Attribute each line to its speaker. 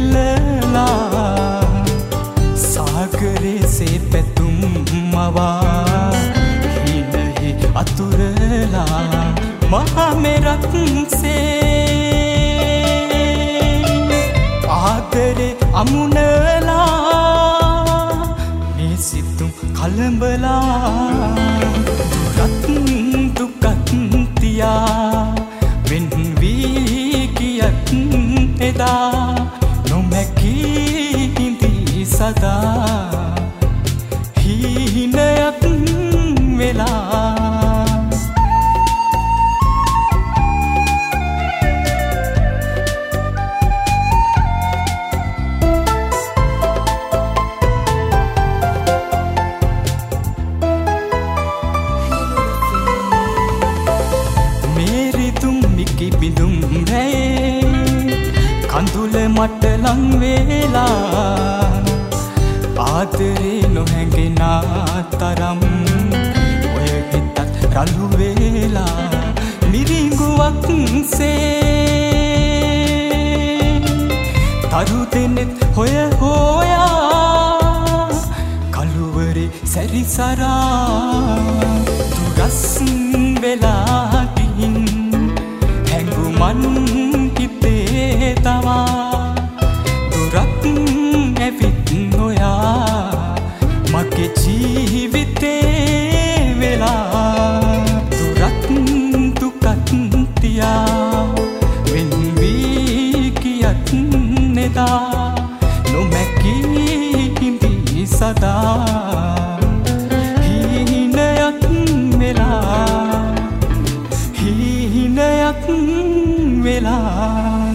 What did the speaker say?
Speaker 1: එල්ලලා සාගරේ සේ පැතුම් මවා හිනහි අතුරලා මහා මෙරක්සේ ආදරේ අමුණලා මේ සිතුම් කලඹලා දුරත් දුකත් තියා වෙන් වී ගියත් එදා නොමැකී හිඳී සදා හීනයක් වෙලා බිඳුම් රැයේ කඳුල මට ලං වේලා ආදරේ නොහැඟෙන තරම් ඔය හිතත් රළු වේලා මිරිඟුවක් සේ තරු දෙනෙත් හොය හොයා කළුවරේ සැරිසරා දුරස් වෙලා ගිහින් මන් හිතේ තමා දුරක් ඇවිත් නොයා මගේ ජීවිතේ වෙලා දුරක් දුකත් තියා වෙන් වී ගියත් නෙදා නොමැකී හිඳී සදා හීනයක් වෙලා හීනයක් වෙලා